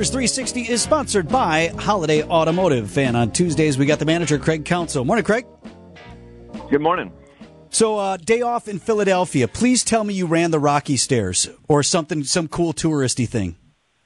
Brewers 360 is sponsored by Holiday Automotive. And on Tuesdays, we got the manager, Craig Counsell. Morning, Craig. Good morning. So, day off in Philadelphia. Please tell me you ran the Rocky Stairs or some cool touristy thing.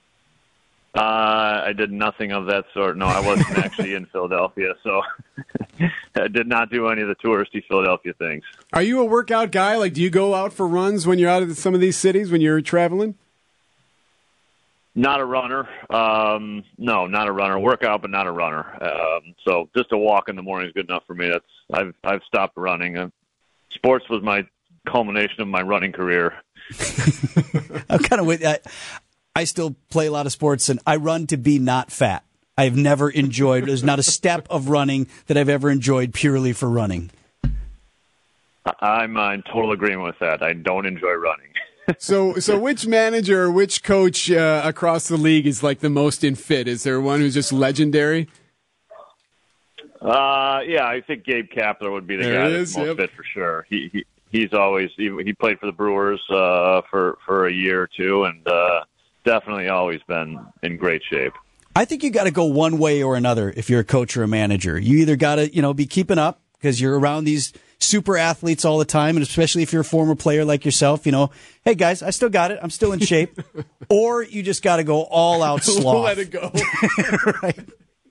I did nothing of that sort. No, I wasn't actually in Philadelphia, so I did not do any of the touristy Philadelphia things. Are you a workout guy? Like, do you go out for runs when you're out of some of these cities when you're traveling? Not a runner. No, not a runner. Workout, but not a runner. So just a walk in the morning is good enough for me. I've stopped running. Sports was my culmination of my running career. I'm kind of with. I still play a lot of sports, and I run to be not fat. I've never enjoyed. There's not a step of running that I've ever enjoyed purely for running. I'm in total agreement with that. I don't enjoy running. So which manager or which coach across the league is like the most in fit? Is there one who's just legendary? Yeah, I think Gabe Kapler would be the guy that's most fit for sure. He's always he played for the Brewers for a year or two, and definitely always been in great shape. I think you got to go one way or another if you're a coach or a manager. You either got to be keeping up because you're around these super athletes all the time, and especially if you're a former player like yourself, hey guys, I still got it. I'm still in shape. Or you just got to go all out sloth. Let it go. Right.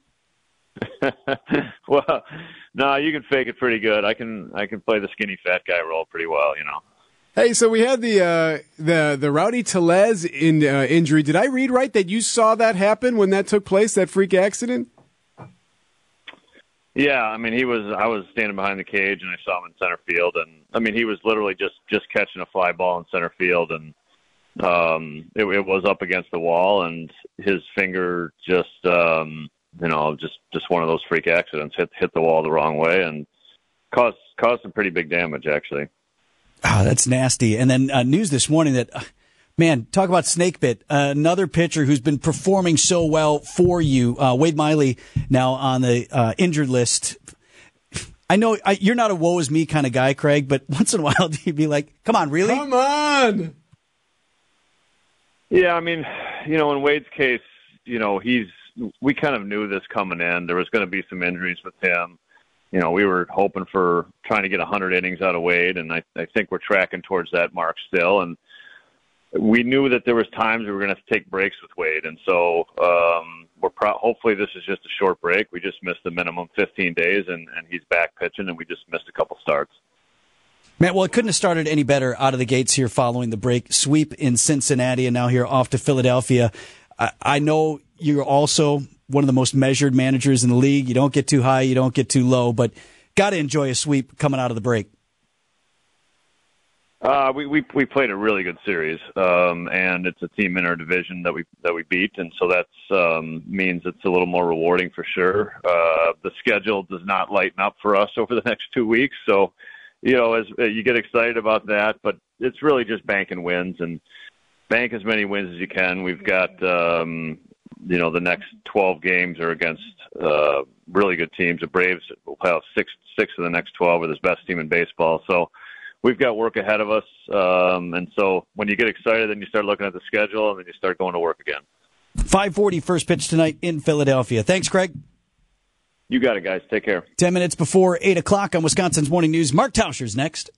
Well, no, you can fake it pretty good. I can play the skinny fat guy role pretty well, Hey, so we had the Rowdy Tellez injury. Did I read right that you saw that happen when that took place, that freak accident? Yeah, I mean, I was standing behind the cage and I saw him in center field, and I mean, he was literally just catching a fly ball in center field, and it was up against the wall, and his finger just one of those freak accidents hit the wall the wrong way and caused some pretty big damage, actually. Oh, that's nasty. And then news this morning that, man, talk about snake bit. Another pitcher who's been performing so well for you, Wade Miley, now on the injured list. I know you're not a woe is me kind of guy, Craig, but once in a while you'd be like, come on, really? Come on! Yeah, I mean, in Wade's case, we kind of knew this coming in. There was going to be some injuries with him. We were hoping for trying to get 100 innings out of Wade, and I think we're tracking towards that mark still. And we knew that there was times we were going to take breaks with Wade, and so hopefully this is just a short break. We just missed the minimum 15 days, and he's back pitching, and we just missed a couple starts. Man, well, it couldn't have started any better out of the gates here following the break. Sweep in Cincinnati, and now here off to Philadelphia. I know you're also one of the most measured managers in the league. You don't get too high, you don't get too low, but got to enjoy a sweep coming out of the break. We played a really good series, and it's a team in our division that we beat, and so that's means it's a little more rewarding for sure. The schedule does not lighten up for us over the next 2 weeks, so as you get excited about that, but it's really just banking wins and bank as many wins as you can. We've got the next 12 games are against really good teams. The Braves will have six of the next 12 are the best team in baseball. So we've got work ahead of us. And so when you get excited, then you start looking at the schedule, and then you start going to work again. 5:40 first pitch tonight in Philadelphia. Thanks, Craig. You got it, guys. Take care. 10 minutes before 8 o'clock on Wisconsin's Morning News. Mark Tauscher's next.